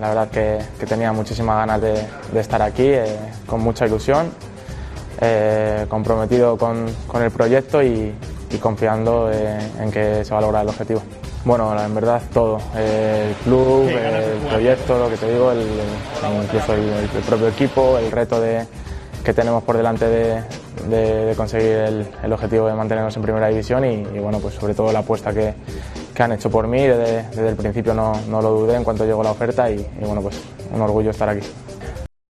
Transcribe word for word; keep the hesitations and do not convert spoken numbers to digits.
la verdad que, que tenía muchísimas ganas de, de estar aquí, eh, con mucha ilusión, eh, comprometido con, con el proyecto y, y confiando eh, en que se va a lograr el objetivo. Bueno, en verdad todo, eh, el club, el proyecto, lo que te digo, el, el, incluso el, el propio equipo, el reto de, que tenemos por delante de, de, de conseguir el, el objetivo de mantenernos en primera división y, y bueno, pues sobre todo la apuesta que, que han hecho por mí, desde, desde el principio no, no lo dudé en cuanto llegó la oferta y, y bueno, pues un orgullo estar aquí.